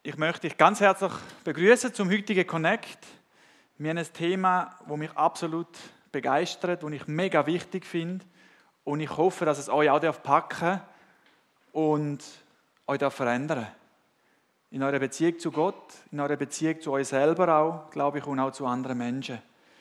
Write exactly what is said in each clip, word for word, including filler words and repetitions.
Ich möchte dich ganz herzlich begrüßen zum heutigen Connect. Wir haben ein Thema, das mich absolut begeistert, das ich mega wichtig finde. Und ich hoffe, dass es euch auch packen darf und euch verändern darf. In eurer Beziehung zu Gott, in eurer Beziehung zu euch selber auch, glaube ich, und auch zu anderen Menschen.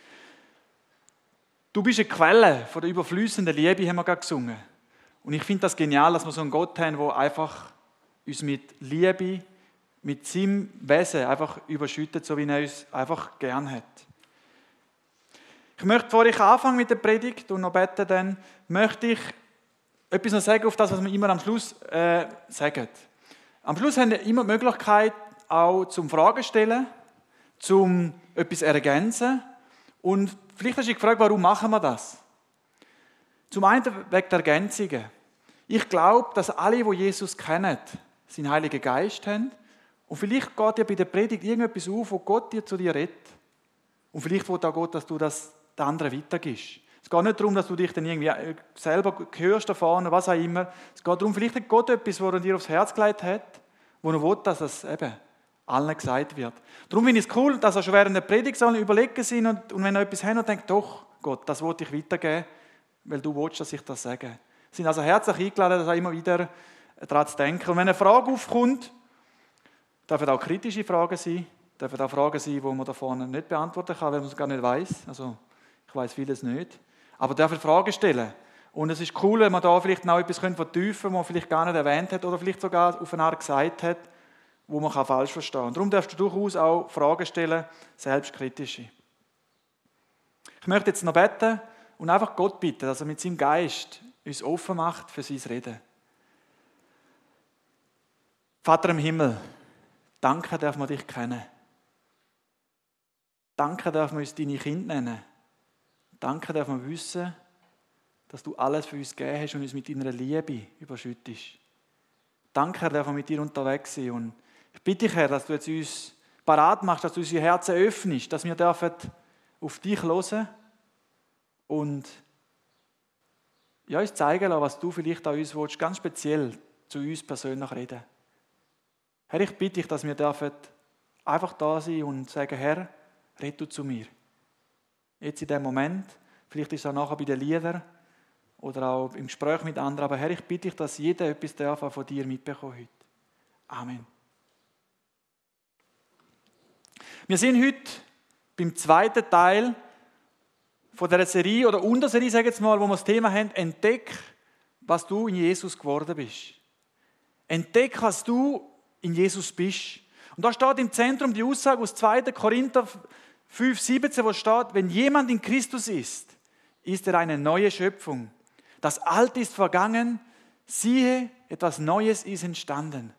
Du bist eine Quelle von der überfließenden Liebe, haben wir gerade gesungen. Und ich finde das genial, dass wir so einen Gott haben, der einfach uns mit Liebe, mit seinem Wesen einfach überschüttet, so wie er uns einfach gern hat. Ich möchte, bevor ich anfange mit der Predigt und noch beten, dann möchte ich etwas noch sagen auf das, was wir immer am Schluss äh, sagen. Am Schluss haben wir immer die Möglichkeit, auch zum Fragen stellen, zum etwas ergänzen. Und vielleicht hast du dich gefragt, warum machen wir das? Zum einen wegen der Ergänzungen. Ich glaube, dass alle, die Jesus kennen, seinen Heiligen Geist haben. Und vielleicht geht dir bei der Predigt irgendetwas auf, wo Gott dir zu dir redet. Und vielleicht will auch Gott, dass du das den anderen weitergibst. Es geht nicht darum, dass du dich dann irgendwie selber hörst da vorne, was auch immer. Es geht darum, vielleicht hat Gott etwas, was er dir aufs Herz gelegt hat, wo er will, dass es eben allen gesagt wird. Darum finde ich es cool, dass er schon während der Predigt so überlegen sind und, und wenn er etwas hat und denkt, doch, Gott, das wollte ich weitergeben, weil du willst, dass ich das sage. Sie sind also herzlich eingeladen, das auch immer wieder daran zu denken. Und wenn eine Frage aufkommt, dürfen auch kritische Fragen sein, dürfen auch Fragen sein, die man da vorne nicht beantworten kann, weil man es gar nicht weiß. Also ich weiß vieles nicht. Aber dürfen Fragen stellen. Und es ist cool, wenn man da vielleicht noch etwas vertiefen kann, was man vielleicht gar nicht erwähnt hat oder vielleicht sogar auf eine Art gesagt hat, wo man falsch verstehen kann. Darum darfst du durchaus auch Fragen stellen, selbstkritische. Ich möchte jetzt noch beten und einfach Gott bitten, dass er mit seinem Geist uns offen macht für sein Reden. Vater im Himmel, danke dürfen wir dich kennen. Danke dürfen wir uns deine Kinder nennen. Danke dürfen wir wissen, dass du alles für uns gegeben hast und uns mit deiner Liebe überschüttest. Danke dürfen wir mit dir unterwegs sein. Und ich bitte dich, Herr, dass du jetzt uns parat machst, dass du unsere Herzen öffnest, dass wir dürfen auf dich hören und ja, uns zeigen lassen, was du vielleicht an uns willst, ganz speziell zu uns persönlich reden. Herr, ich bitte dich, dass wir dürfen einfach da sein und sagen, Herr, red du zu mir. Jetzt in dem Moment, vielleicht ist es auch nachher bei den Liedern oder auch im Gespräch mit anderen, aber Herr, ich bitte dich, dass jeder etwas darf von dir mitbekommen heute. Amen. Wir sind heute beim zweiten Teil von dieser Serie oder Unterserie, sage ich jetzt mal, wo wir das Thema haben, entdeck, was du in Jesus geworden bist. Entdeck, was du in Jesus bist. Und da steht im Zentrum die Aussage aus zweiter Korinther fünf siebzehn, wo steht, wenn jemand in Christus ist, ist er eine neue Schöpfung. Das Alte ist vergangen, siehe, etwas Neues ist entstanden.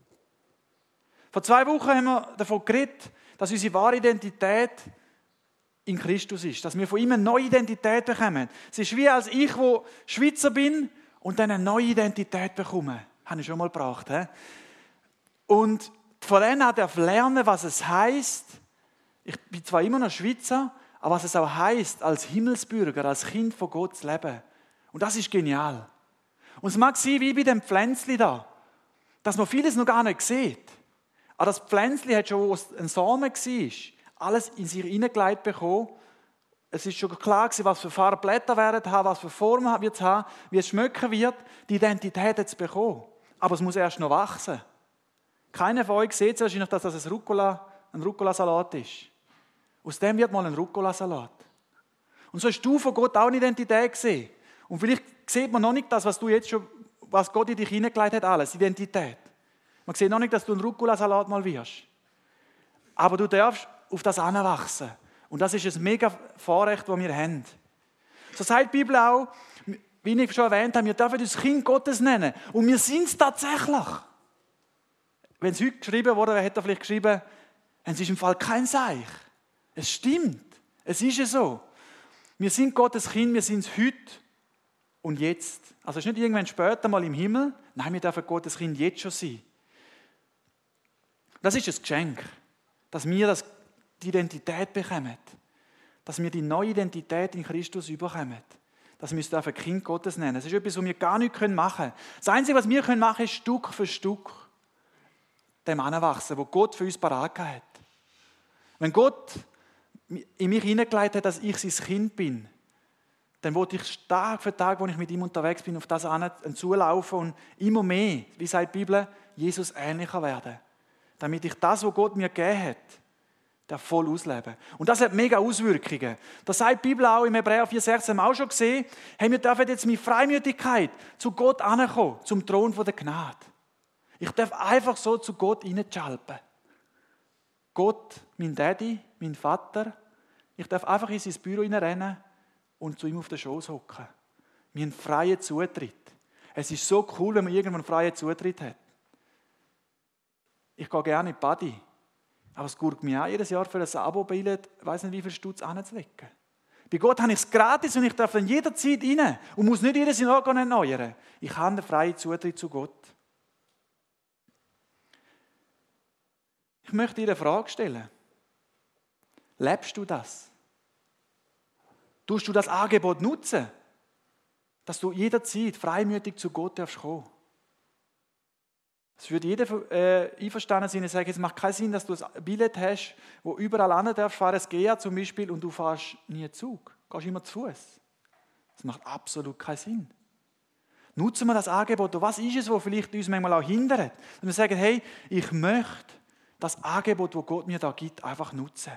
Vor zwei Wochen haben wir davon geredet, dass unsere wahre Identität in Christus ist, dass wir von ihm eine neue Identität bekommen. Es ist wie als ich, der Schweizer bin und dann eine neue Identität bekomme. Habe ich schon mal gebracht. He? Und von denen darf ich lernen, was es heisst. Ich bin zwar immer noch Schweizer, aber was es auch heisst, als Himmelsbürger, als Kind von Gott zu leben. Und das ist genial. Und es mag sein, wie bei dem Pflänzli da, dass man vieles noch gar nicht sieht. Aber das Pflänzli hat schon, was ein Samen war, alles in sich hineingelegt bekommen. Es ist schon klar gewesen, was für Farbblätter werden haben, was für Formen wird es haben, wie es schmecken wird. Die Identität hat es bekommen. Aber es muss erst noch wachsen. Keiner von euch sieht wahrscheinlich, dass das ein Rucola, ein Rucola-Salat ist. Aus dem wird mal ein Rucola-Salat. Und so hast du von Gott auch eine Identität gesehen. Und vielleicht sieht man noch nicht das, was du jetzt schon, was Gott in dich hineingelegt hat, alles, Identität. Man sieht noch nicht, dass du ein Rucola-Salat mal wirst. Aber du darfst auf das heranwachsen. Und das ist ein mega Vorrecht, das wir haben. So sagt die Bibel auch, wie ich schon erwähnt habe, wir dürfen uns Kind Gottes nennen. Und wir sind es tatsächlich. Wenn es heute geschrieben wurde, wer hätte da vielleicht geschrieben, es ist im Fall kein Seich. Es stimmt. Es ist ja so. Wir sind Gottes Kind, wir sind es heute und jetzt. Also es ist nicht irgendwann später mal im Himmel. Nein, wir dürfen Gottes Kind jetzt schon sein. Das ist ein Geschenk, dass wir das, die Identität bekommen. Dass wir die neue Identität in Christus bekommen. Dass wir uns ein Kind Gottes nennen. Das ist etwas, was wir gar nicht machen können. Das Einzige, was wir machen können, ist Stück für Stück dem anwachsen, wo Gott für uns parat hat. Wenn Gott in mich hineingelegt hat, dass ich sein Kind bin, dann wollte ich Tag für Tag, wo ich mit ihm unterwegs bin, auf das zulaufen und immer mehr, wie sagt die Bibel, Jesus ähnlicher werden. Damit ich das, was Gott mir gegeben hat, da voll ausleben. Und das hat mega Auswirkungen. Das sagt die Bibel auch im Hebräer vier sechzehn auch schon gesehen. Hey, wir dürfen jetzt mit Freimütigkeit zu Gott ankommen, zum Thron der Gnade. Ich darf einfach so zu Gott hineinschalpen. Gott, mein Daddy, mein Vater, ich darf einfach in sein Büro hineinrennen und zu ihm auf den Schoß hocken. Wir haben freien Zutritt. Es ist so cool, wenn man irgendwann freien Zutritt hat. Ich gehe gerne in die Badi. Aber es gurt mir auch jedes Jahr für ein Abo-Billett, ich weiss nicht, wie viel Stutz anzulegen. Bei Gott habe ich es gratis und ich darf dann jederzeit rein und muss nicht jedes Jahr erneuern. Ich habe einen freien Zutritt zu Gott. Ich möchte dir eine Frage stellen. Lebst du das? Tust du das Angebot nutzen, dass du jederzeit freimütig zu Gott darfst kommen? Es würde jeder äh, einverstanden sein und sagen, es macht keinen Sinn, dass du ein Billett hast, wo überall hin darfst, fahren es G E A zum Beispiel, und du fährst nie Zug. Du gehst immer zu Fuß. Das macht absolut keinen Sinn. Nutzen wir das Angebot. Und was ist es, was vielleicht uns manchmal auch hindert? Und wir sagen, hey, ich möchte das Angebot, das Gott mir da gibt, einfach nutzen.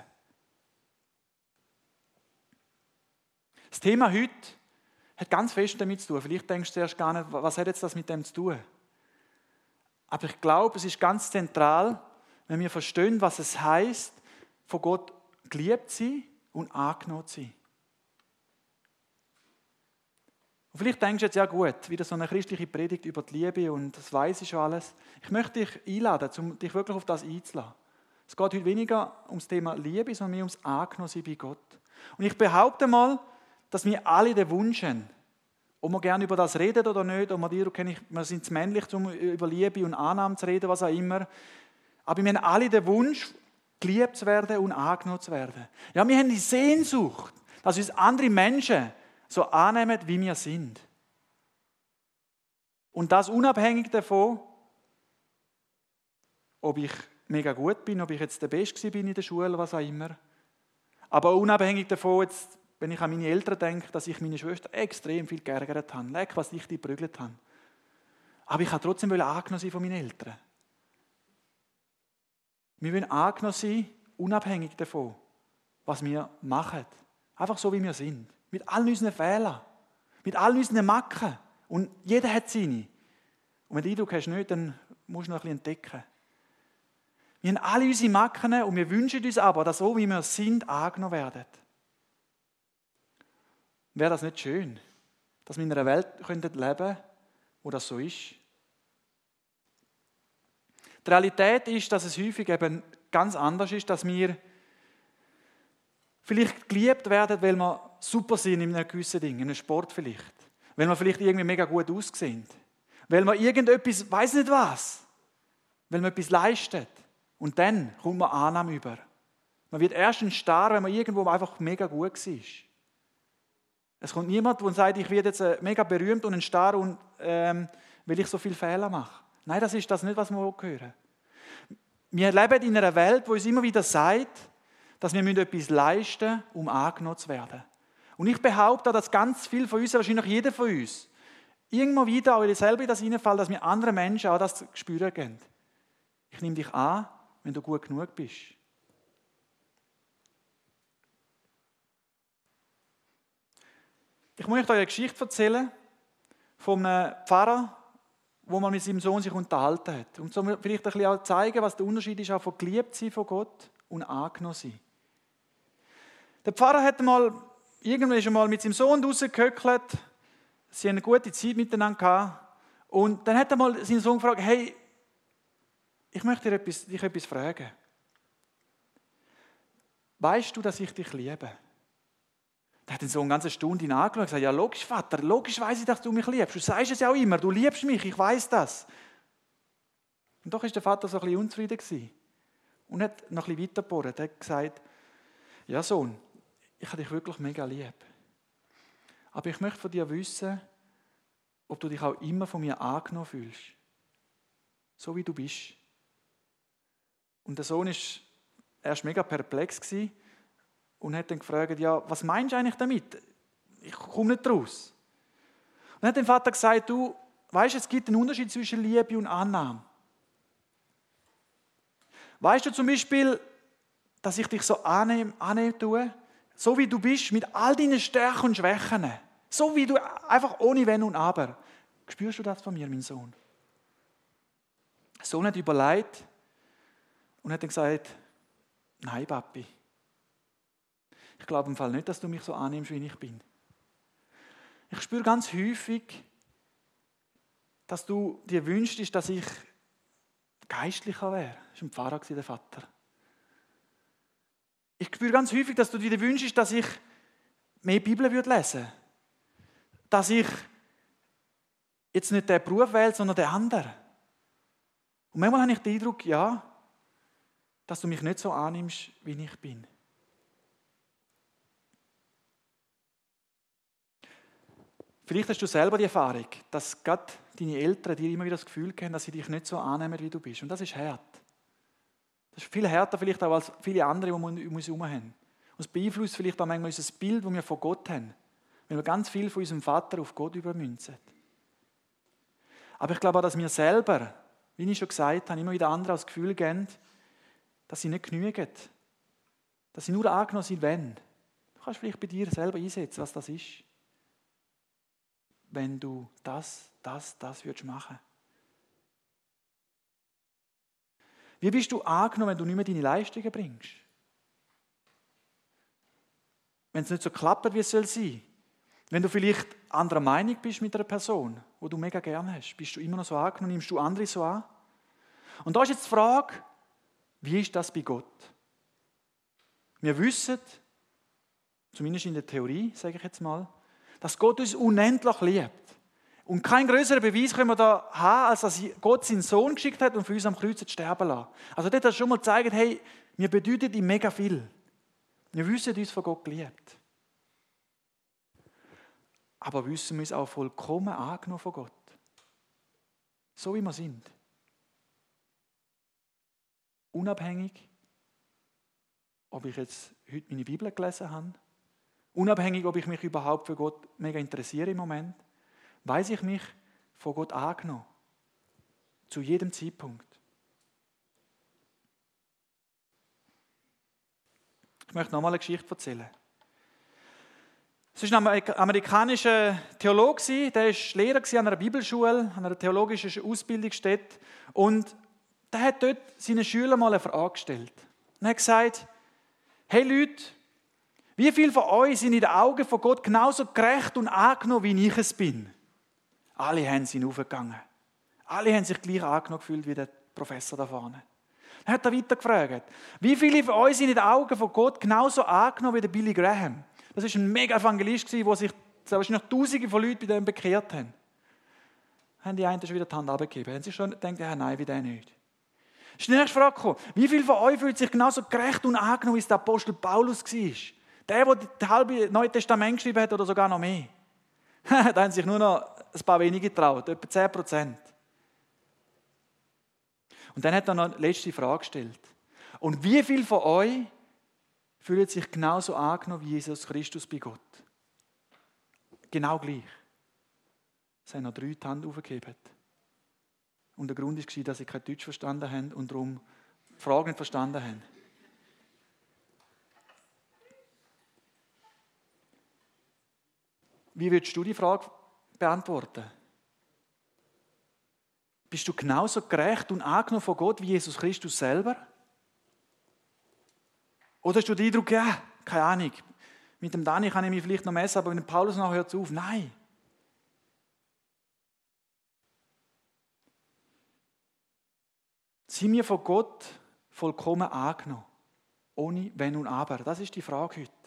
Das Thema heute hat ganz fest damit zu tun. Vielleicht denkst du zuerst gar nicht, was hat jetzt das mit dem zu tun? Aber ich glaube, es ist ganz zentral, wenn wir verstehen, was es heisst, von Gott geliebt zu sein und angenommen zu sein. Und vielleicht denkst du jetzt, ja gut, wieder so eine christliche Predigt über die Liebe und das weiss ich schon alles. Ich möchte dich einladen, um dich wirklich auf das einzuladen. Es geht heute weniger ums Thema Liebe, sondern mehr ums Angenommensein bei Gott. Und ich behaupte mal, dass wir alle den Wunsch haben, ob wir gerne über das reden oder nicht, ob wir, dir, wir sind zu männlich, um über Liebe und Annahme zu reden, was auch immer. Aber wir haben alle den Wunsch, geliebt zu werden und angenommen zu werden. Ja, wir haben die Sehnsucht, dass uns andere Menschen so annehmen, wie wir sind. Und das unabhängig davon, ob ich mega gut bin, ob ich jetzt der Beste bin in der Schule, was auch immer. Aber auch unabhängig davon, jetzt, wenn ich an meine Eltern denke, dass ich meine Schwester extrem viel geärgert habe. Leck, was ich die geprügelt habe. Aber ich wollte trotzdem angenommen sein von meinen Eltern. Wir wollen angenommen sein, unabhängig davon, was wir machen. Einfach so, wie wir sind. Mit all unseren Fehlern. Mit all unseren Macken. Und jeder hat seine. Und wenn du den Eindruck hast, nicht, dann musst du noch ein bisschen entdecken. Wir haben alle unsere Macken und wir wünschen uns aber, dass so, wie wir sind, angenommen werden. Wäre das nicht schön, dass wir in einer Welt leben könnten, wo das so ist? Die Realität ist, dass es häufig eben ganz anders ist, dass wir vielleicht geliebt werden, weil wir super sind in einem gewissen Ding, in einem Sport vielleicht. Weil wir vielleicht irgendwie mega gut aussehen. Weil wir irgendetwas, weiss nicht was, weil wir etwas leisten. Und dann kommt man Annahme über. Man wird erst ein Star, wenn man irgendwo einfach mega gut war. Es kommt niemand, der sagt, ich werde jetzt mega berühmt und ein Star, und, ähm, weil ich so viele Fehler mache. Nein, das ist das nicht, was wir hören. Wir leben in einer Welt, die uns immer wieder sagt, dass wir etwas leisten müssen, um angenommen zu werden. Und ich behaupte, dass ganz viel von uns, wahrscheinlich jeder von uns, irgendwo wieder auch selber in das hineinfällt, dass wir anderen Menschen auch das spüren gehen. Ich nehme dich an, wenn du gut genug bist. Ich möchte euch eine Geschichte erzählen von einem Pfarrer, wo man mit seinem Sohn sich unterhalten hat. Und so vielleicht ein bisschen auch zeigen, was der Unterschied ist auch von geliebt sein von Gott und angenommen sein. Der Pfarrer hat mal, irgendwann ist er mal mit seinem Sohn rausgehöckelt. Sie haben eine gute Zeit miteinander gehabt. Und dann hat er mal seinen Sohn gefragt, hey, ich möchte dich etwas, dich etwas fragen. Weißt du, dass ich dich liebe? Da hat den Sohn eine ganze Stunde ihn angeschaut und gesagt, ja logisch Vater, logisch weiss ich, dass du mich liebst. Du sagst es ja auch immer, du liebst mich, ich weiss das. Und doch war der Vater so ein bisschen unzufrieden gewesen und hat noch ein bisschen weitergebohrt. Er hat gesagt, ja Sohn, ich habe dich wirklich mega lieb. Aber ich möchte von dir wissen, ob du dich auch immer von mir angenommen fühlst. So wie du bist. Und der Sohn ist erst mega perplex gewesen und hat dann gefragt, ja, was meinst du eigentlich damit? Ich komme nicht raus. Und dann hat der Vater gesagt, du, weißt du, es gibt einen Unterschied zwischen Liebe und Annahme. Weißt du zum Beispiel, dass ich dich so annehmen, annehmen tue, so wie du bist, mit all deinen Stärken und Schwächen, so wie du, einfach ohne Wenn und Aber. Spürst du das von mir, mein Sohn? Der Sohn hat überlegt und hat dann gesagt, nein, Papi, ich glaube im Fall nicht, dass du mich so annimmst, wie ich bin. Ich spüre ganz häufig, dass du dir wünschst, dass ich geistlicher wäre. Das war ein Pfarrer, der Vater. Ich spüre ganz häufig, dass du dir wünschst, dass ich mehr Bibel lesen würde. Dass ich jetzt nicht den Beruf wähle, sondern den anderen. Und manchmal habe ich den Eindruck, ja, dass du mich nicht so annimmst, wie ich bin. Vielleicht hast du selber die Erfahrung, dass gerade deine Eltern dir immer wieder das Gefühl geben, dass sie dich nicht so annehmen, wie du bist. Und das ist hart. Das ist viel härter vielleicht auch als viele andere, die wir um uns herum haben. Und es beeinflusst vielleicht auch manchmal unser Bild, das wir von Gott haben. Weil wir ganz viel von unserem Vater auf Gott übermünzen. Aber ich glaube auch, dass wir selber, wie ich schon gesagt habe, immer wieder andere das Gefühl geben, dass sie nicht genügen. Dass sie nur angenommen sind, wenn. Du kannst vielleicht bei dir selber einsetzen, was das ist. Wenn du das, das, das würdest machen. Wie bist du angenommen, wenn du nicht mehr deine Leistungen bringst? Wenn es nicht so klappt, wie es soll sein. Wenn du vielleicht anderer Meinung bist mit einer Person, die du mega gerne hast, bist du immer noch so angenommen, nimmst du andere so an? Und da ist jetzt die Frage, wie ist das bei Gott? Wir wissen, zumindest in der Theorie, sage ich jetzt mal, dass Gott uns unendlich liebt. Und keinen größeren Beweis können wir da haben, als dass Gott seinen Sohn geschickt hat und für uns am Kreuz zu sterben lassen. Also dort hat er schon mal gezeigt, hey, wir bedeuten ihm mega viel. Wir wissen uns von Gott geliebt. Aber wissen wir uns auch vollkommen angenommen von Gott. So wie wir sind. Unabhängig, ob ich jetzt heute meine Bibel gelesen habe, unabhängig, ob ich mich überhaupt für Gott mega interessiere im Moment, weiß ich mich von Gott angenommen. Zu jedem Zeitpunkt. Ich möchte nochmal eine Geschichte erzählen. Es war ein amerikanischer Theologe, der war Lehrer an einer Bibelschule, an einer theologischen Ausbildungsstätte. Und der hat dort seinen Schülern mal eine Frage gestellt. Und er hat gesagt, hey Leute, wie viele von euch sind in den Augen von Gott genauso gerecht und angenommen, wie ich es bin? Alle haben sind aufgegangen. Alle haben sich gleich angenommen gefühlt wie der Professor da vorne. Dann hat er weiter gefragt, wie viele von euch sind in den Augen von Gott genauso angenommen wie der Billy Graham? Das war ein mega Evangelist, der sich wahrscheinlich Tausende von Leuten bei dem bekehrt haben. Haben die einen schon wieder die Hand abgegeben? Haben sie schon gedacht, ja, nein, wie der nicht? Es ist die nächste Frage gekommen. Wie viele von euch fühlt sich genauso gerecht und angenommen, wie es der Apostel Paulus war? Der, der das halbe Neue Testament geschrieben hat oder sogar noch mehr. Da haben sich nur noch ein paar wenige getraut, etwa zehn Prozent. Und dann hat er noch eine letzte Frage gestellt. Und wie viele von euch fühlen sich genauso angenommen wie Jesus Christus bei Gott? Genau gleich. Es haben noch drei die Hand aufgegeben. Und der Grund war, dass sie kein Deutsch verstanden haben und darum die Frage nicht verstanden haben. Wie würdest du die Frage beantworten? Bist du genauso gerecht und angenommen von Gott wie Jesus Christus selber? Oder hast du den Eindruck, ja, keine Ahnung, mit dem Dani kann ich mich vielleicht noch messen, aber mit dem Paulus nachher hört es auf. Nein. Sind wir von Gott vollkommen angenommen? Ohne Wenn und Aber. Das ist die Frage heute.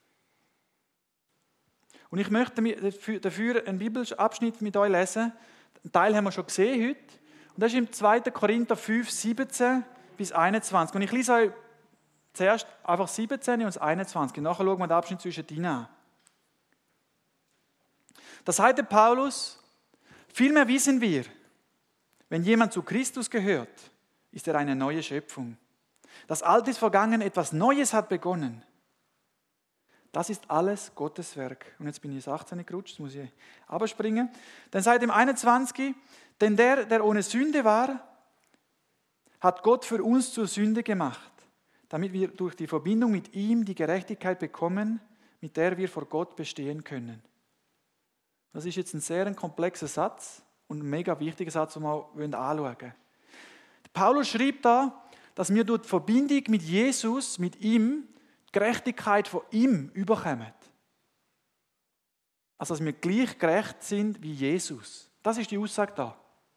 Und ich möchte dafür einen Bibelabschnitt mit euch lesen. Einen Teil haben wir schon gesehen heute. Und das ist im zweiten Korinther fünf, siebzehn bis einundzwanzig. Und ich lese euch zuerst einfach siebzehn und das einundzwanzig. Und nachher schauen wir den Abschnitt zwischen denen an. Da sagte Paulus, vielmehr wissen wir, wenn jemand zu Christus gehört, ist er eine neue Schöpfung. Das Alte ist vergangen, etwas Neues hat begonnen. Das ist alles Gottes Werk. Und jetzt bin ich ins achtzehn gerutscht, jetzt muss ich abspringen. Dann seit dem einundzwanzig, denn der, der ohne Sünde war, hat Gott für uns zur Sünde gemacht, damit wir durch die Verbindung mit ihm die Gerechtigkeit bekommen, mit der wir vor Gott bestehen können. Das ist jetzt ein sehr komplexer Satz und ein mega wichtiger Satz, den wir anschauen wollen. Paulus schreibt da, dass wir durch die Verbindung mit Jesus, mit ihm, die Gerechtigkeit von ihm überkommen. Also, dass wir gleich gerecht sind wie Jesus. Das ist die Aussage da.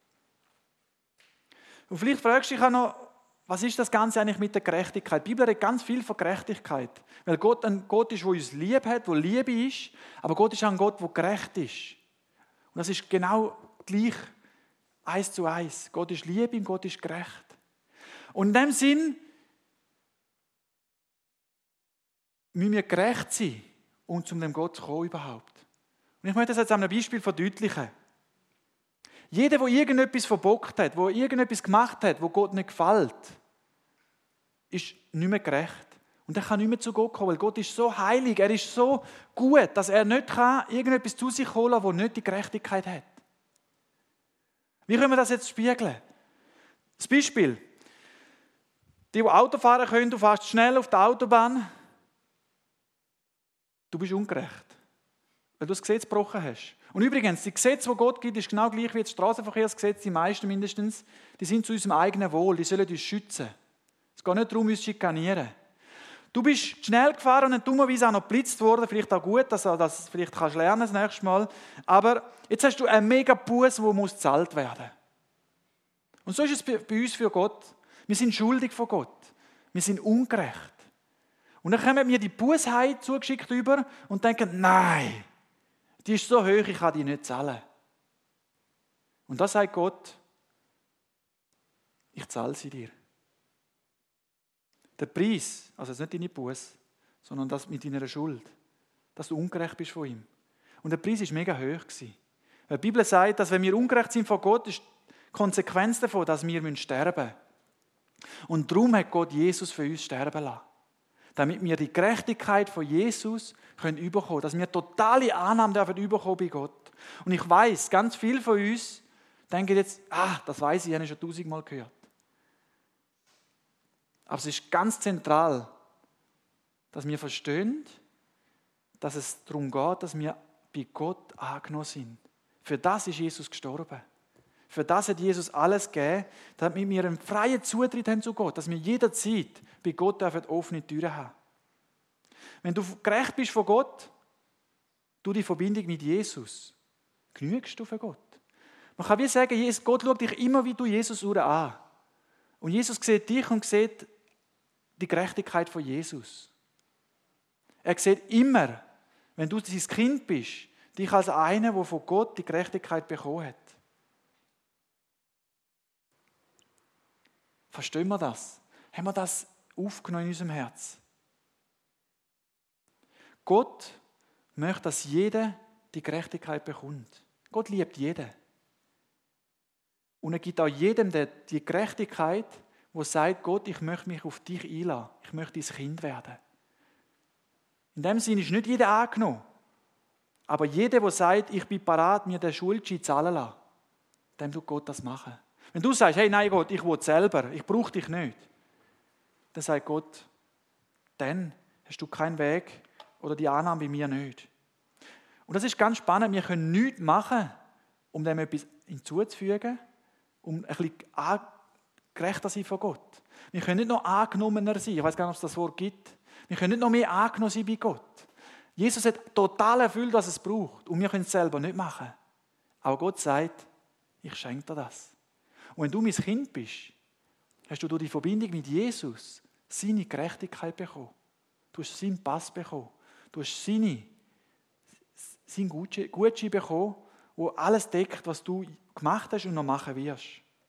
Und vielleicht fragst du dich auch noch, was ist das Ganze eigentlich mit der Gerechtigkeit? Die Bibel redet ganz viel von Gerechtigkeit. Weil Gott ein Gott ist, der uns lieb hat, der Liebe ist, aber Gott ist auch ein Gott, der gerecht ist. Und das ist genau gleich eins zu eins. Gott ist Liebe und Gott ist gerecht. Und in dem Sinn müssen wir gerecht sein, um zu dem Gott zu kommen überhaupt. Und ich möchte das jetzt an einem Beispiel verdeutlichen. Jeder, der irgendetwas verbockt hat, der irgendetwas gemacht hat, wo Gott nicht gefällt, ist nicht mehr gerecht. Und er kann nicht mehr zu Gott kommen, weil Gott ist so heilig, er ist so gut, dass er nicht kann irgendetwas zu sich holen kann, das nicht die Gerechtigkeit hat. Wie können wir das jetzt spiegeln? Das Beispiel. Die, die Auto fahren können, du fährst schnell auf der Autobahn, du bist ungerecht, weil du das Gesetz gebrochen hast. Und übrigens, die Gesetze, die Gott gibt, ist genau gleich wie das Straßenverkehrsgesetz, die meisten mindestens, die sind zu unserem eigenen Wohl, die sollen uns schützen. Es geht nicht darum, uns zu schikanieren. Du bist schnell gefahren und dann dummerweise auch noch geblitzt worden, vielleicht auch gut, dass du das vielleicht kannst lernen das nächste Mal. Aber jetzt hast du einen mega Buß, der muss gezahlt werden. Und so ist es bei uns für Gott. Wir sind schuldig vor Gott. Wir sind ungerecht. Und dann kommen mir die Bußheit zugeschickt über und denken, nein, die ist so hoch, ich kann die nicht zahlen. Und da sagt Gott, ich zahle sie dir. Der Preis, also nicht deine Buße, sondern das mit deiner Schuld, dass du ungerecht bist von ihm. Und der Preis war mega hoch. Weil die Bibel sagt, dass wenn wir ungerecht sind vor Gott, ist die Konsequenz davon, dass wir sterben müssen. Und darum hat Gott Jesus für uns sterben lassen. Damit wir die Gerechtigkeit von Jesus können überkommen, dass wir totale Annahme dürfen überkommen bei Gott. Und ich weiss, ganz viele von uns denken jetzt, ah, das weiss ich, ich habe schon tausendmal gehört. Aber es ist ganz zentral, dass wir verstehen, dass es darum geht, dass wir bei Gott angenommen sind. Für das ist Jesus gestorben. Für das hat Jesus alles gegeben, damit wir einen freien Zutritt haben zu Gott, dass wir jederzeit bei Gott dürfen offene Türen haben. Wenn du gerecht bist von Gott, du die Verbindung mit Jesus, genügst du für Gott. Man kann wie sagen, Gott schaut dich immer wie du Jesus an. Und Jesus sieht dich und sieht die Gerechtigkeit von Jesus. Er sieht immer, wenn du sein Kind bist, dich als einer, der von Gott die Gerechtigkeit bekommen hat. Verstehen wir das? Haben wir das aufgenommen in unserem Herz? Gott möchte, dass jeder die Gerechtigkeit bekommt. Gott liebt jeden. Und er gibt auch jedem die Gerechtigkeit, der sagt, Gott, ich möchte mich auf dich einlassen. Ich möchte dein Kind werden. In dem Sinne ist nicht jeder angenommen. Aber jeder, der sagt, ich bin bereit, mir den Schuldschein zahlen lassen, dem tut Gott das machen. Wenn du sagst, hey, nein Gott, ich will selber, ich brauche dich nicht, dann sagt Gott, dann hast du keinen Weg oder die Annahme bei mir nicht. Und das ist ganz spannend, wir können nichts machen, um dem etwas hinzuzufügen, um ein bisschen gerechter zu sein von Gott. Wir können nicht noch angenommener sein, ich weiß gar nicht, ob es das Wort gibt. Wir können nicht noch mehr angenommen sein bei Gott. Jesus hat total erfüllt, was es braucht und wir können es selber nicht machen. Aber Gott sagt, ich schenke dir das. Und wenn du mein Kind bist, hast du durch die Verbindung mit Jesus seine Gerechtigkeit bekommen. Du hast seinen Pass bekommen. Du hast seine, seinen Gutschein bekommen, der alles deckt, was du gemacht hast und noch machen wirst.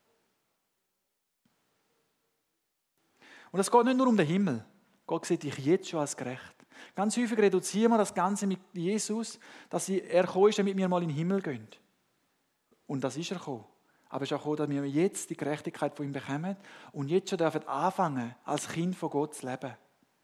Und es geht nicht nur um den Himmel. Gott sieht dich jetzt schon als gerecht. Ganz häufig reduzieren wir das Ganze mit Jesus, dass er gekommen ist, damit wir mal in den Himmel gehen. Und das ist er gekommen. aber es ist auch gekommen, dass wir jetzt die Gerechtigkeit von ihm bekommen und jetzt schon dürfen anfangen, als Kind von Gott zu leben.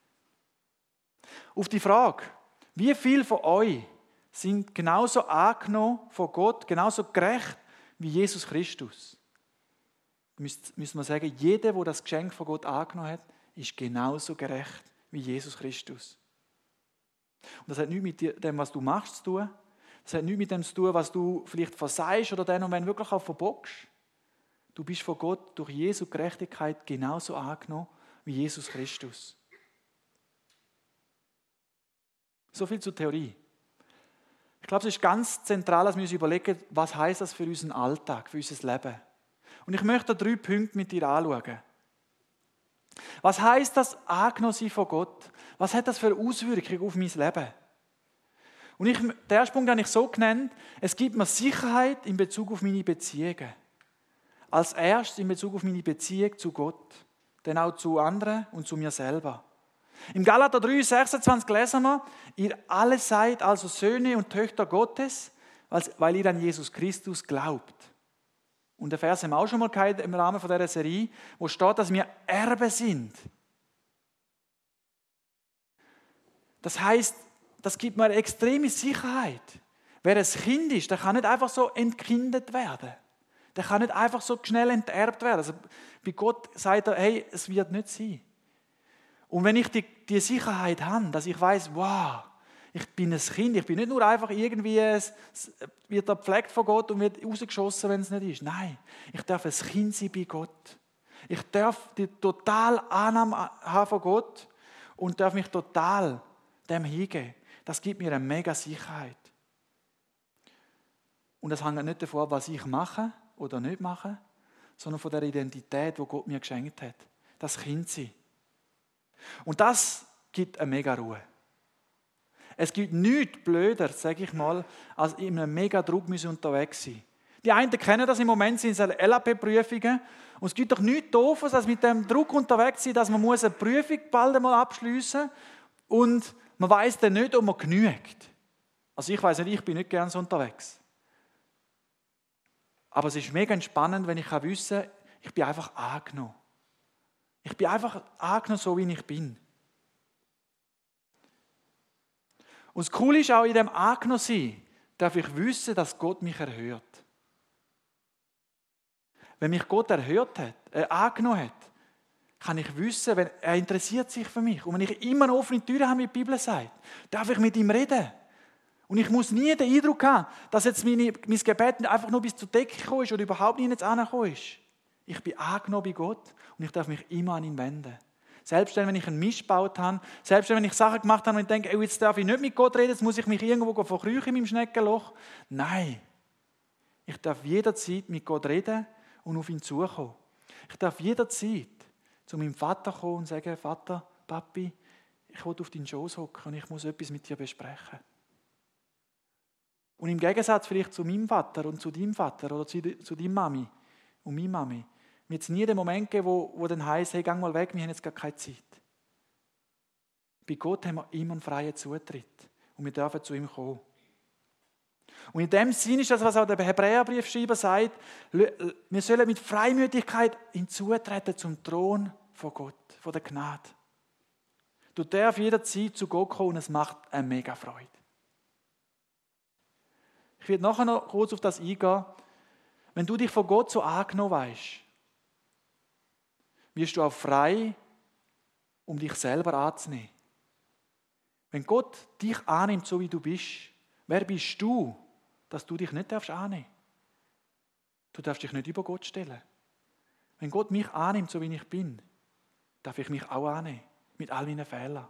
Auf die Frage, wie viele von euch sind genauso angenommen von Gott, genauso gerecht wie Jesus Christus? Müssen wir sagen, jeder, der das Geschenk von Gott angenommen hat, ist genauso gerecht wie Jesus Christus. Und das hat nichts mit dem, was du machst, zu tun. Das hat nichts mit dem zu tun, was du vielleicht versagst oder dann und wenn wirklich auch verbockst. Du bist von Gott durch Jesu Gerechtigkeit genauso angenommen wie Jesus Christus. So viel zur Theorie. Ich glaube, es ist ganz zentral, dass wir uns überlegen, was heisst das für unseren Alltag, für unser Leben. Und ich möchte drei Punkte mit dir anschauen. Was heisst das angenommen sein von Gott? Was hat das für Auswirkungen auf mein Leben? Und ich, den ersten Punkt habe ich so genannt, es gibt mir Sicherheit in Bezug auf meine Beziehungen. Als erstes in Bezug auf meine Beziehung zu Gott, dann auch zu anderen und zu mir selber. Im Galater drei, sechsundzwanzig lesen wir, ihr alle seid also Söhne und Töchter Gottes, weil ihr an Jesus Christus glaubt. Und der Vers haben wir auch schon mal gehabt im Rahmen dieser Serie, wo steht, dass wir Erbe sind. Das heisst, das gibt mir eine extreme Sicherheit. Wer ein Kind ist, der kann nicht einfach so entkindet werden. Der kann nicht einfach so schnell enterbt werden. Also bei Gott sagt er, hey, es wird nicht sein. Und wenn ich die, die Sicherheit habe, dass ich weiß, wow, ich bin ein Kind, ich bin nicht nur einfach irgendwie, es wird er gepflegt von Gott und wird rausgeschossen, wenn es nicht ist. Nein, ich darf ein Kind sein bei Gott. Ich darf die totale Annahme haben von Gott und darf mich total dem hingeben. Das gibt mir eine mega Sicherheit. Und das hängt nicht davon ab, was ich mache oder nicht mache, sondern von der Identität, die Gott mir geschenkt hat. Das Kind sein. Und das gibt eine mega Ruhe. Es gibt nichts blöder, sage ich mal, als in einem mega Druck unterwegs sein. Die einen kennen das im Moment, sind es L A P-Prüfungen. Und es gibt doch nichts Doofes, als mit dem Druck unterwegs sein, dass man eine Prüfung bald einmal abschliessen muss und man weiss dann nicht, ob man genügt. Also ich weiss nicht, ich bin nicht gerne so unterwegs. Aber es ist mega entspannend, wenn ich wissen kann, ich bin einfach angenommen. Ich bin einfach angenommen, so wie ich bin. Und das Coole ist auch, in dem angenommen sein, darf ich wissen, dass Gott mich erhört. Wenn mich Gott erhört hat, äh, angenommen hat, kann ich wissen, wenn, er interessiert sich für mich. Und wenn ich immer eine offene Tür habe, wie die Bibel sagt, darf ich mit ihm reden. Und ich muss nie den Eindruck haben, dass jetzt meine, mein Gebet einfach nur bis zur Decke gekommen ist oder überhaupt nicht jetzt angekommen ist. Ich bin angenommen bei Gott und ich darf mich immer an ihn wenden. Selbst wenn ich einen Mist gebaut habe, selbst wenn ich Sachen gemacht habe und ich denke, oh, jetzt darf ich nicht mit Gott reden, jetzt muss ich mich irgendwo verkriechen in meinem Schneckenloch. Nein, ich darf jederzeit mit Gott reden und auf ihn zukommen. Ich darf jederzeit zu meinem Vater kommen und sagen, Vater, Papi, ich will auf deinen Schoß hocken und ich muss etwas mit dir besprechen. Und im Gegensatz vielleicht zu meinem Vater und zu deinem Vater oder zu, zu deiner Mami und meiner Mami, wird es nie den Moment geben, wo, wo dann heisst, hey, geh mal weg, wir haben jetzt gar keine Zeit. Bei Gott haben wir immer einen freien Zutritt und wir dürfen zu ihm kommen. Und in dem Sinn ist das, was auch der Hebräerbriefschreiber sagt, wir sollen mit Freimütigkeit hinzutreten zum Thron von Gott, von der Gnade. Du darfst jederzeit zu Gott kommen und es macht eine mega Freude. Ich werde nachher noch kurz auf das eingehen. Wenn du dich von Gott so angenommen weißt, wirst du auch frei, um dich selber anzunehmen. Wenn Gott dich annimmt, so wie du bist, wer bist du, dass du dich nicht annehmen darfst? Du darfst dich nicht über Gott stellen. Wenn Gott mich annimmt, so wie ich bin, darf ich mich auch annehmen, mit all meinen Fehlern.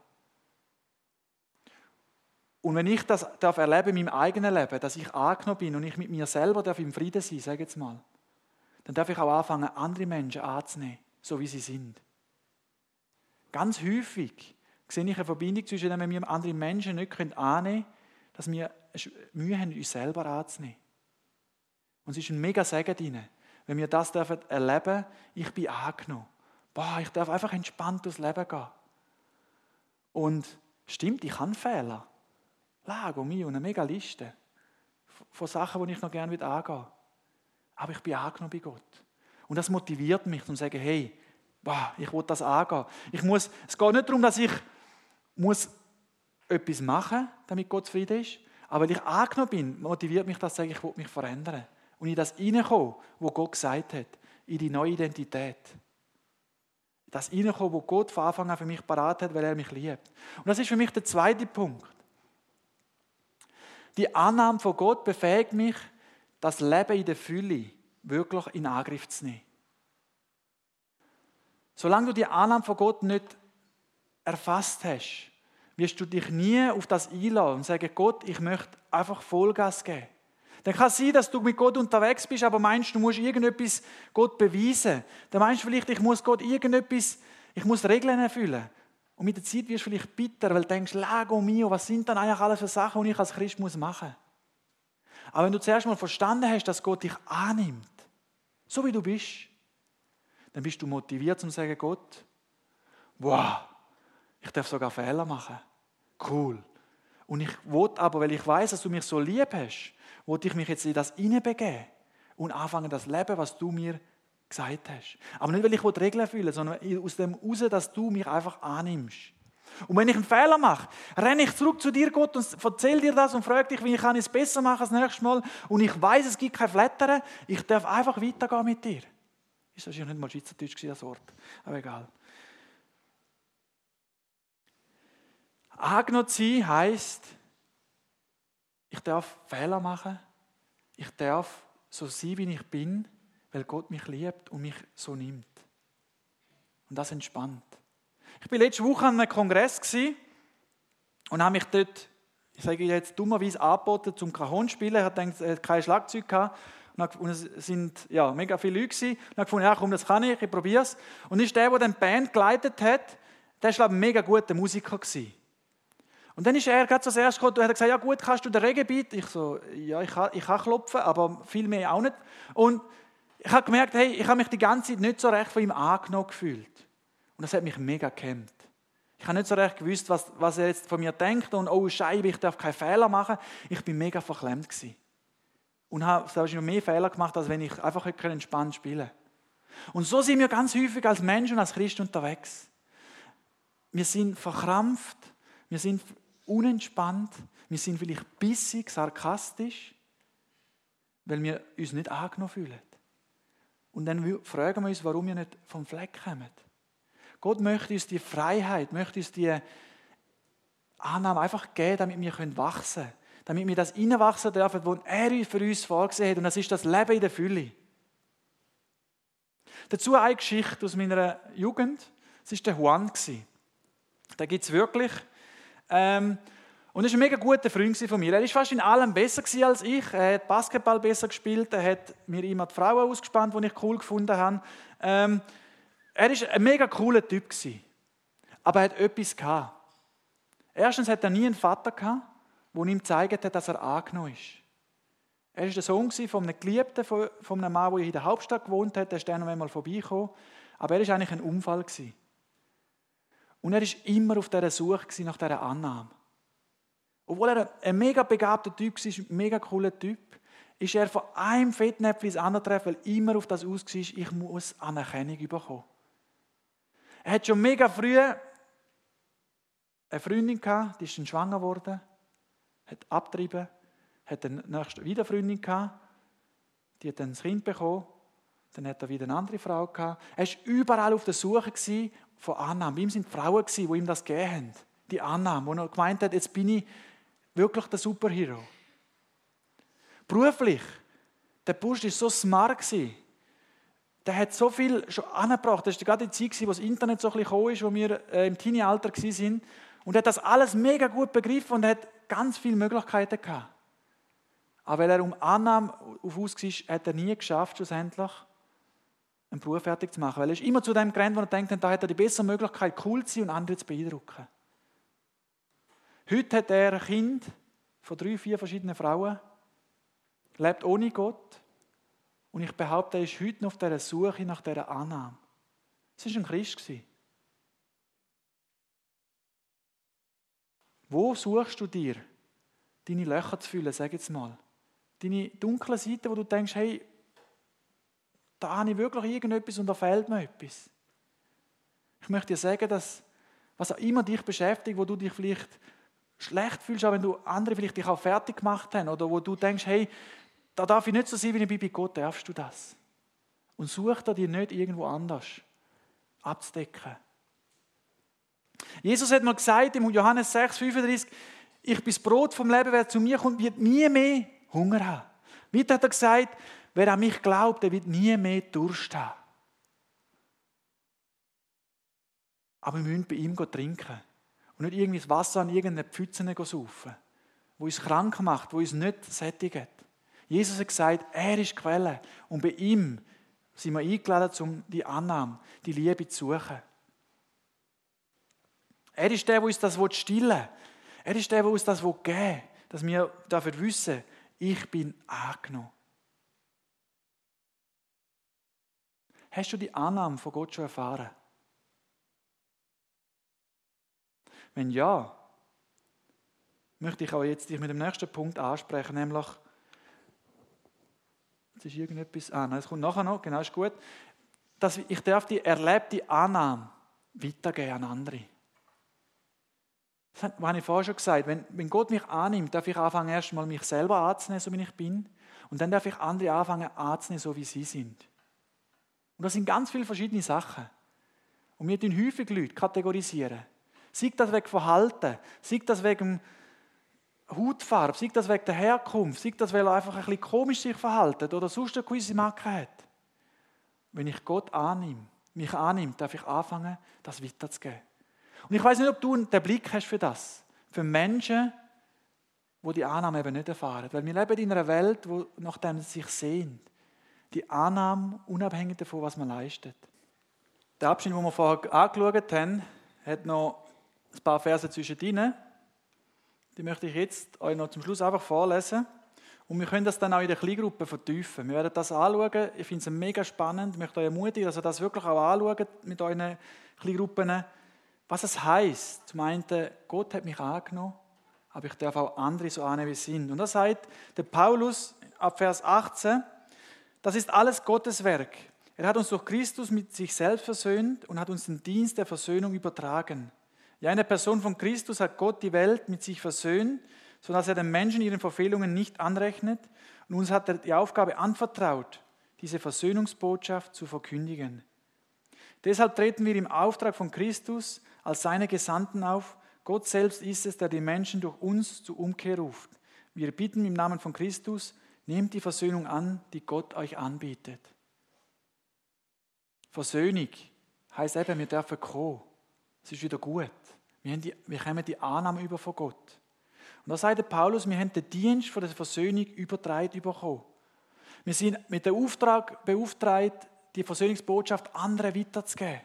Und wenn ich das darf erleben in meinem eigenen Leben, dass ich angenommen bin und ich mit mir selber darf im Frieden sein, sage jetzt mal, dann darf ich auch anfangen, andere Menschen anzunehmen, so wie sie sind. Ganz häufig sehe ich eine Verbindung zwischen dem, wenn wir andere Menschen nicht annehmen können, dass wir Mühe haben, uns selber anzunehmen. Und es ist ein mega Segen drin, wenn wir das dürfen erleben, ich bin angenommen. Boah, ich darf einfach entspannt durchs Leben gehen. Und stimmt, ich habe Fehler. Lago, mir und eine mega Liste von Sachen, die ich noch gerne angehen will. aber ich bin angenommen bei Gott. Und das motiviert mich, um zu sagen, hey, wow, ich will das angehen. Ich muss, es geht nicht darum, dass ich muss etwas machen muss, damit Gott zufrieden ist, aber weil ich angenommen bin, motiviert mich das zu sagen, ich will mich verändern. Und in das hineinkommen, was Gott gesagt hat, in die neue Identität. Das hineinkommen, was Gott von Anfang an für mich parat hat, weil er mich liebt. Und das ist für mich der zweite Punkt. Die Annahme von Gott befähigt mich, das Leben in der Fülle wirklich in Angriff zu nehmen. Solange du die Annahme von Gott nicht erfasst hast, wirst du dich nie auf das einlassen und sagen, Gott, ich möchte einfach Vollgas geben. Dann kann es sein, dass du mit Gott unterwegs bist, aber meinst, du musst irgendetwas Gott beweisen. Dann meinst du vielleicht, ich muss Gott irgendetwas, ich muss Regeln erfüllen. Und mit der Zeit wirst du vielleicht bitter, weil du denkst, Lago mio, was sind dann eigentlich alles für Sachen, die ich als Christ machen muss? Aber wenn du zuerst mal verstanden hast, dass Gott dich annimmt, so wie du bist, dann bist du motiviert, um zu sagen, Gott, wow, ich darf sogar Fehler machen. Cool. Und ich will aber, weil ich weiß, dass du mich so lieb hast, will ich mich jetzt in das hineinbegeben und anfangen, das Leben, was du mir gesagt hast. Aber nicht, weil ich die Regeln erfülle, sondern aus dem heraus, dass du mich einfach annimmst. Und wenn ich einen Fehler mache, renne ich zurück zu dir, Gott, und erzähle dir das und frage dich, wie ich es besser machen das nächste Mal. Und ich weiß, es gibt kein Flattern. Ich darf einfach weitergehen mit dir. Ist das nicht mal Schweizerdeutsch, das Wort? Aber egal. Angenommen sein heisst, ich darf Fehler machen, ich darf so sein, wie ich bin, weil Gott mich liebt und mich so nimmt. Und das entspannt. Ich war letzte Woche an einem Kongress und habe mich dort, ich sage jetzt dummerweise, angeboten zum Cajon spielen. Ich hatte kein Schlagzeug gehabt. Und es sind ja, mega viele Leute gewesen. Und ich habe gefunden, ja komm, das kann ich, ich probiere es. Und ist der, der die Band geleitet hat, der war ein mega guter Musiker gewesen. Und dann ist er gerade so zuerst gekommen und hat gesagt, ja gut, kannst du den Regenbeat? Ich so, ja, ich kann, ich kann klopfen, aber viel mehr auch nicht. Und ich habe gemerkt, hey, ich habe mich die ganze Zeit nicht so recht von ihm angenommen gefühlt. Und das hat mich mega gehemmt. Ich habe nicht so recht gewusst, was, was er jetzt von mir denkt und oh Scheibe, ich darf keinen Fehler machen. Ich bin mega verklemmt gewesen. Und habe wahrscheinlich noch mehr Fehler gemacht, als wenn ich einfach entspannt spielen konnte. Und so sind wir ganz häufig als Menschen und als Christen unterwegs. Wir sind verkrampft, wir sind unentspannt, wir sind vielleicht bissig, sarkastisch, weil wir uns nicht angenommen fühlen. Und dann fragen wir uns, warum wir nicht vom Fleck kommen. Gott möchte uns die Freiheit, möchte uns die Annahme einfach geben, damit wir wachsen können. Damit wir das hineinwachsen dürfen, was er für uns vorgesehen hat. Und das ist das Leben in der Fülle. Dazu eine Geschichte aus meiner Jugend. Das war der Juan. Den gibt es wirklich. Ähm, und er war ein mega guter Freund von mir. Er war fast in allem besser als ich. Er hat Basketball besser gespielt. Er hat mir immer die Frauen ausgespannt, die ich cool gefunden habe. Ähm, er war ein mega cooler Typ. Aber er hat etwas gehabt. Erstens hat er nie einen Vater gehabt, der ihm gezeigt hat, dass er angenommen ist. Er war der Sohn von einem Geliebten, von einem Mann, der in der Hauptstadt gewohnt hat. Der ist dann noch einmal vorbeigekommen. Aber er war eigentlich ein Unfall. Und er war immer auf dieser Suche nach dieser Annahme. Obwohl er ein mega begabter Typ war, ein mega cooler Typ, ist er von einem Fettnäpfchen ins andere treffen, weil immer auf das aus war, ich muss Anerkennung bekommen. Er hat schon mega früh eine Freundin gehabt, die ist dann schwanger geworden, hat abgetrieben, hat dann nächste wieder eine Freundin gehabt, die hat dann ein Kind bekommen, dann hat er wieder eine andere Frau gehabt. Er war überall auf der Suche von Annahme. Bei ihm waren Frauen, die ihm das gegeben haben. Die Annahme, wo er gemeint hat, jetzt bin ich wirklich der Superhero. Beruflich, der Bursch war so smart. Der hat so viel schon angebracht. Das war gerade die Zeit, wo das Internet so ein bisschen gekommen ist, wo wir im Teenie-Alter waren. Und er hat das alles mega gut begriffen und hat ganz viele Möglichkeiten gehabt. Aber weil er um Annahme auf aus war, hat er nie geschafft, schlussendlich einen Beruf fertig zu machen. Weil er ist immer zu dem gerannt, wo er denkt, da hat er die bessere Möglichkeit, cool zu sein und andere zu beeindrucken. Heute hat er ein Kind von drei, vier verschiedenen Frauen, lebt ohne Gott. Und ich behaupte, er ist heute noch auf dieser Suche nach dieser Annahme. Es war ein Christ. Wo suchst du dir, deine Löcher zu füllen, sag jetzt mal? Deine dunklen Seiten, wo du denkst, hey, da habe ich wirklich irgendetwas und da fehlt mir etwas. Ich möchte dir sagen, dass was auch immer dich beschäftigt, wo du dich vielleicht schlecht fühlst, auch wenn du andere vielleicht dich auch fertig gemacht haben oder wo du denkst, hey, da darf ich nicht so sein, wie ich bin bei Gott, darfst du das. Und such da dir nicht irgendwo anders abzudecken. Jesus hat mal gesagt im Johannes sechs, fünfunddreißig, ich bin das Brot vom Leben, wer zu mir kommt, wird nie mehr Hunger haben. Weiter hat er gesagt, wer an mich glaubt, der wird nie mehr Durst haben. Aber wir müssen bei ihm trinken und nicht irgendwie das Wasser an irgendeine Pfütze saufen, wo uns krank macht, wo uns nicht sättigt. Jesus hat gesagt, er ist die Quelle und bei ihm sind wir eingeladen, um die Annahme, die Liebe zu suchen. Er ist der, der uns das stillen will. Er ist der, der uns das geben will, dass wir dafür wissen, ich bin angenommen. Hast du die Annahme von Gott schon erfahren? Wenn ja, möchte ich auch jetzt dich mit dem nächsten Punkt ansprechen, nämlich, jetzt ist irgendetwas, ah nein, es kommt nachher noch, genau, ist gut, dass ich darf die erlebte Annahme weitergeben an andere. Das habe ich vorher schon gesagt, wenn, wenn Gott mich annimmt, darf ich anfangen, erst mal mich selber anzunehmen, so wie ich bin, und dann darf ich andere anfangen anzunehmen, so wie sie sind. Und das sind ganz viele verschiedene Sachen. Und wir tun häufig Leute kategorisieren. Sei das wegen Verhalten, sei das wegen Hautfarbe, sei das wegen der Herkunft, sei das, weil er einfach ein bisschen komisch sich verhält oder sonst eine gewisse Macke hat. Wenn ich Gott annehme, mich annehme, darf ich anfangen, das weiterzugeben. Und ich weiß nicht, ob du den Blick hast für das. Für Menschen, die die Annahme eben nicht erfahren. Weil wir leben in einer Welt, wo nach dem sich sehnt. Die Annahme unabhängig davon, was man leistet. Der Abschnitt, den wir vorher angeschaut haben, hat noch ein paar Verse zwischendrin. Die möchte ich jetzt euch noch zum Schluss einfach vorlesen. Und wir können das dann auch in der Kleingruppe vertiefen. Wir werden das anschauen. Ich finde es mega spannend. Ich möchte euch ermutigen, dass ihr das wirklich auch anschaut mit euren Kleingruppen. Was es heisst, zum einen, Gott hat mich angenommen, aber ich darf auch andere so annehmen, wie sie sind. Und das sagt der Paulus ab Vers achtzehn, das ist alles Gottes Werk. Er hat uns durch Christus mit sich selbst versöhnt und hat uns den Dienst der Versöhnung übertragen. Ja, in der Person von Christus hat Gott die Welt mit sich versöhnt, sodass er den Menschen ihren Verfehlungen nicht anrechnet. Und uns hat er die Aufgabe anvertraut, diese Versöhnungsbotschaft zu verkündigen. Deshalb treten wir im Auftrag von Christus als seine Gesandten auf. Gott selbst ist es, der die Menschen durch uns zur Umkehr ruft. Wir bitten im Namen von Christus, nehmt die Versöhnung an, die Gott euch anbietet. Versöhnung heisst eben, wir dürfen kommen. Es ist wieder gut. Wir, haben die, wir kommen die Annahme über von Gott. Und da sagt der Paulus, wir haben den Dienst von der Versöhnung übertragen bekommen. Wir sind mit dem Auftrag beauftragt, die Versöhnungsbotschaft anderen weiterzugeben.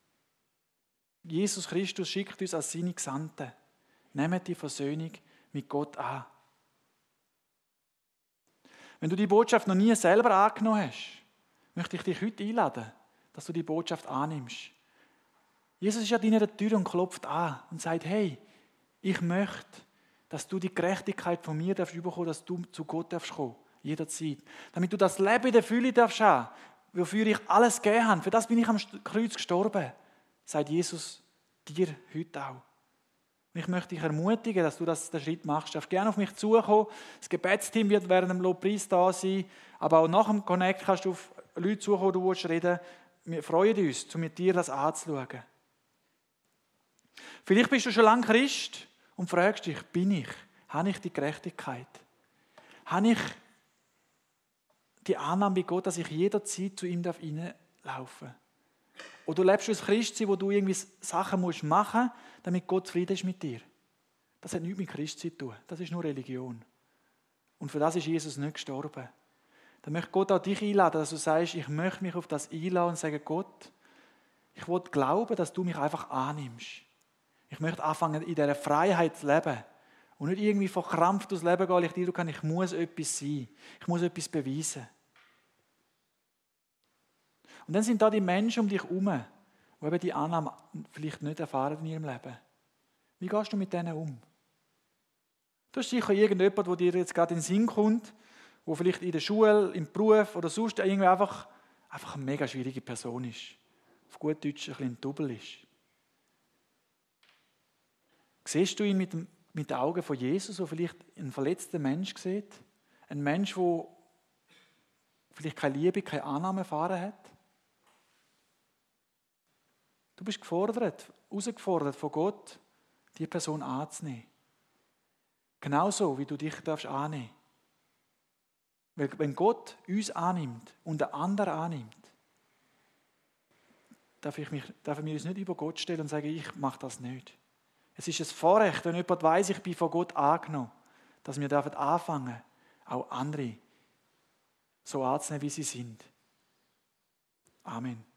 Jesus Christus schickt uns als seine Gesandten. Nehmt die Versöhnung mit Gott an. Wenn du die Botschaft noch nie selber angenommen hast, möchte ich dich heute einladen, dass du die Botschaft annimmst. Jesus ist an deiner Tür und klopft an und sagt, hey, ich möchte, dass du die Gerechtigkeit von mir darfst bekommen, dass du zu Gott darfst kommen, jederzeit. Damit du das Leben in der Fülle darfst haben, wofür ich alles gegeben habe. Für das bin ich am Kreuz gestorben, sagt Jesus dir heute auch. Und ich möchte dich ermutigen, dass du das, den Schritt machst. Du darfst gerne auf mich zukommen. Das Gebetsteam wird während dem Lobpreis da sein. Aber auch nach dem Connect kannst du auf Leute zukommen, die du reden willst. Wir freuen uns, um mit dir das anzuschauen. Vielleicht bist du schon lange Christ und fragst dich, bin ich? Habe ich die Gerechtigkeit? Habe ich die Annahme bei Gott, dass ich jederzeit zu ihm reinlaufen darf? Oder lebst du als Christ, wo du irgendwie Sachen machen musst, damit Gott zufrieden ist mit dir? Das hat nichts mit Christsein zu tun. Das ist nur Religion. Und für das ist Jesus nicht gestorben. Dann möchte Gott auch dich einladen, dass du sagst, ich möchte mich auf das einladen und sagen, Gott, ich will glauben, dass du mich einfach annimmst. Ich möchte anfangen, in dieser Freiheit zu leben und nicht irgendwie verkrampft durchs Leben gehen, ich dir kann, ich muss etwas sein, ich muss etwas beweisen. Und dann sind da die Menschen um dich herum, die eben die Annahme vielleicht nicht erfahren in ihrem Leben. Wie gehst du mit denen um? Du hast sicher irgendjemand, der dir jetzt gerade in den Sinn kommt, der vielleicht in der Schule, im Beruf oder sonst irgendwie einfach einfach eine mega schwierige Person ist. Auf gut Deutsch ein bisschen ein Double ist. Siehst du ihn mit, dem, mit den Augen von Jesus, der vielleicht einen verletzten Mensch sieht? Ein Mensch, der vielleicht keine Liebe, keine Annahme erfahren hat? Du bist gefordert, herausgefordert von Gott, die Person anzunehmen. Genauso, wie du dich darfst annehmen. Weil wenn Gott uns annimmt und den anderen annimmt, darf ich mich, darf wir uns nicht über Gott stellen und sagen, ich mache das nicht. Es ist ein Vorrecht, wenn jemand weiss, ich bin von Gott angenommen, dass wir dürfen anfangen, auch andere so anzunehmen, wie sie sind. Amen.